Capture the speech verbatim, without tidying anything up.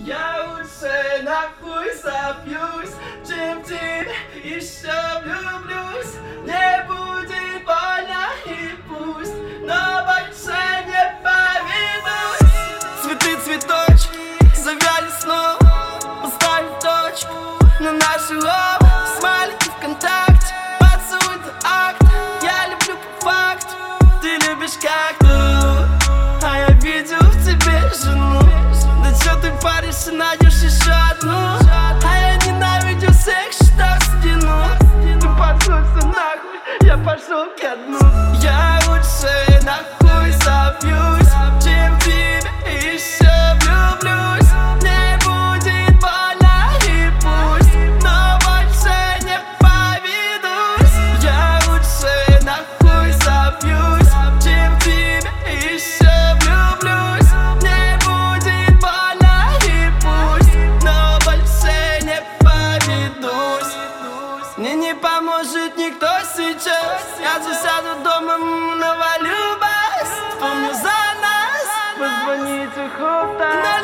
Я лучше нахуй забьюсь, чем тебе еще влюблюсь. Мне будет больно и пусть, но больше не поведусь. Цветы, цветочки, завяли снова. Поставь точку на наши лоб. Смайлики ВКонтакте, поцелуй до акта. Я люблю по факту, ты любишь как-то. А я видел в тебе жену. Да чё ты паришься, найдешь еще одну. А я ненавидел секс, что стену. Ты послушай нахуй, я пошел ко дну. Я лучше нахуй забьюсь, чем тебе еще влюблюсь. Мне будет больно и пусть, но больше не поведусь. Я лучше нахуй забьюсь, чем тебе еще влюблюсь. Мне будет больно и пусть, но больше не поведусь. Мне не поможет никто сейчас. Я засяду дома, навалю бас. Помню за нас, позвоните хута.